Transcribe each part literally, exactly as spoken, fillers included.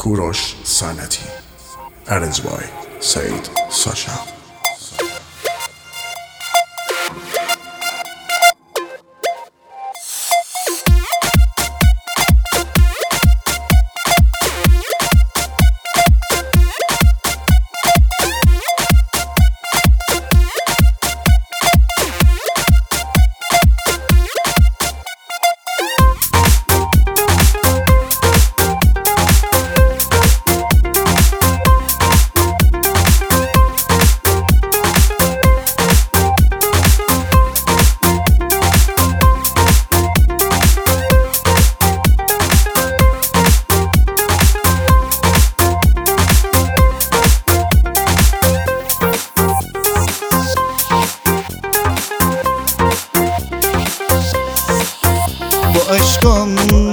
کوروش سنتی Arranged by سعید ساشا. با عشقم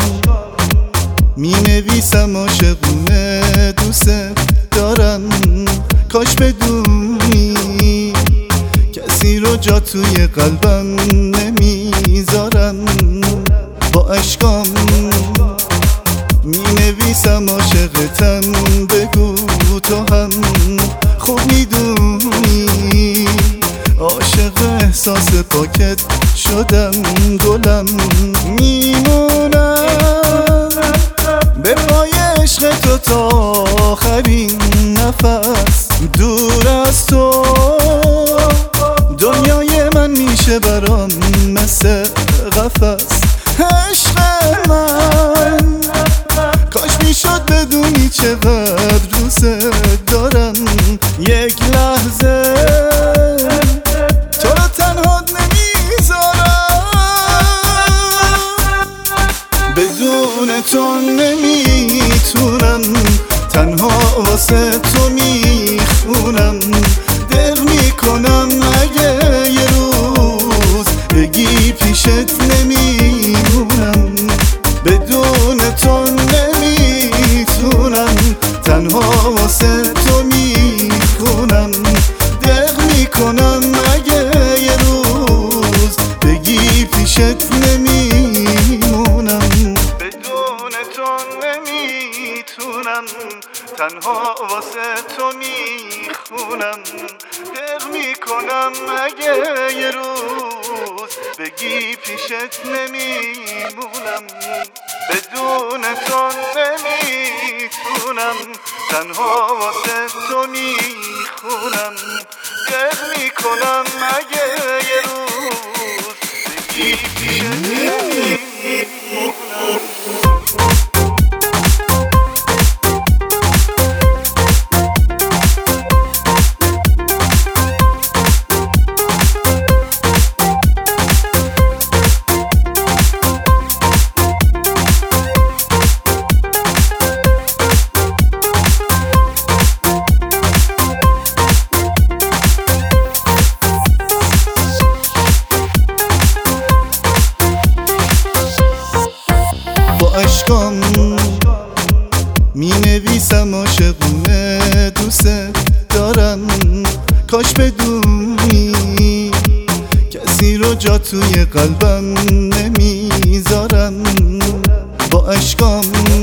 می نویسم عاشقونه دوست دارم، کاش بدونی کسی رو جا توی قلبم نمیذارم. با عشقم می نویسم عاشقتم، بگو تو هم خوب میدونی عاشق احساس پاکت شدم، گلم میمونم به پای عشق تو تا آخرین نفس. دور از تو دنیای من میشه برام مثل قفس. عشق من کاش میشد بدونی چقدر دوست دارم، یک لحظه تو رو تنها نمیذارم، بدون تو نمیتونم، تنها واسه تو میخونم. دل میکنم اگه یه روز بگی پیشت نمیمونم، بدون تو نمیتونم، تنها واسه تو میخونم. دق میکنم اگه یه روز بگی پیشت نمیمونم، بدون تو نمیتونم، تنها واسه تو میخونم. دق میکنم اگه یه روز بگی پیشت نمیمونم، بدون تو نمیتونم، تنها واسه تو میخونم. دق میکنم اگه یه روز بگی پیشت نمیمونم. عشقم می نویسم عاشقونه دوست دارم، کاش بدونی کسی رو جا توی قلبم نمیذارم. با عشقم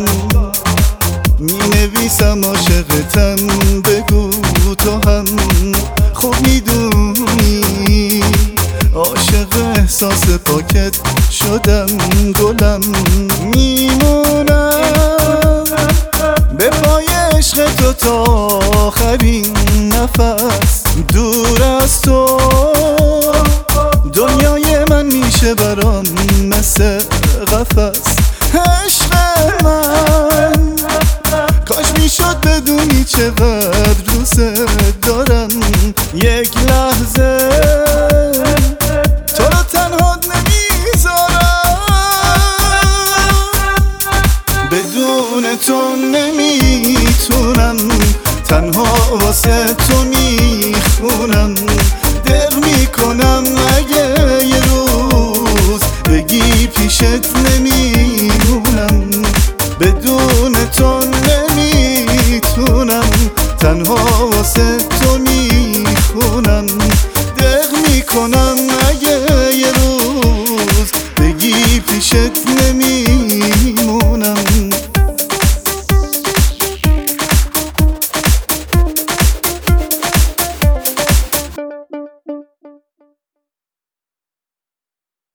می نویسم عاشقتم، بگو تو هم خوب میدونی عاشق احساس پاکت شدم، گلم میمونم به پای عشق تو تا آخرین نفس. دور از تو دنیای من میشه برام مثل قفس. عشق من کاش میشد بدونی چقدر دوست دارم، یک لحظه تو رو تنها نمیذارم، بدون تو نمیتونم، تنها واسه تو میخونم. دق میکنم اگه یه روز بگی پیشت نمیمونم، بدون